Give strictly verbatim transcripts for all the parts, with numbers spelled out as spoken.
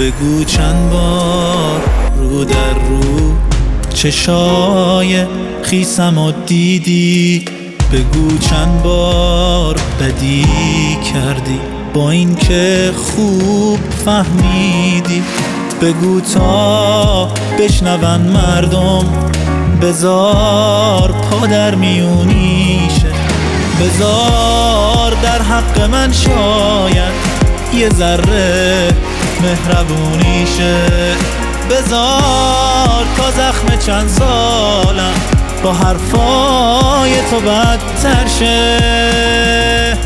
بگو چند بار رو در رو چشای خیسم و دیدی، بگو چند بار بدی کردی با این که خوب فهمیدی، بگو تا بشنون مردم، بذار پا در میونیشه، بذار در حق من شاید یه ذره مهربونیشه، بذار تا زخم چند سالم با حرفای تو بدتر شه.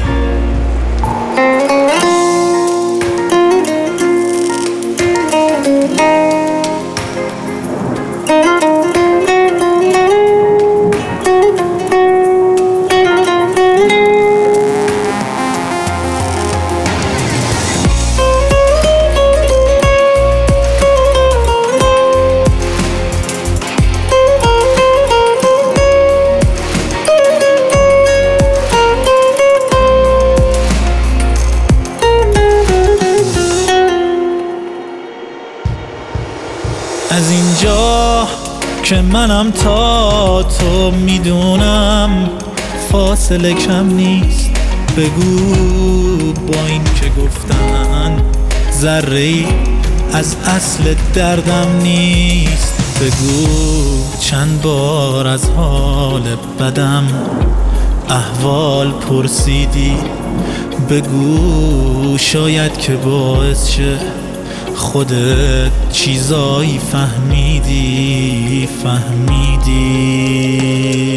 از اینجا که منم تا تو میدونم فاصله کم نیست، بگو با این که گفتن ذره‌ای از اصل دردم نیست، بگو چند بار از حال بدم احوال پرسیدی، بگو شاید که باعث شه خودت چیزایی فهمیدی فهمیدی